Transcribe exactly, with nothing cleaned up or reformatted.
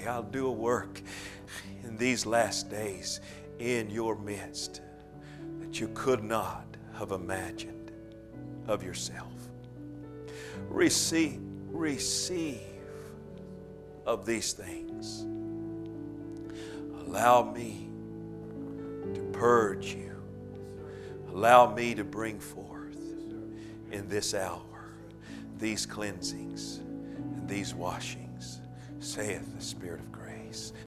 day I'll do a work in these last days in your midst that you could not have imagined of yourself. Receive, receive of these things. Allow me to purge you. Allow me to bring forth in this hour these cleansings and these washings, saith the Spirit of grace.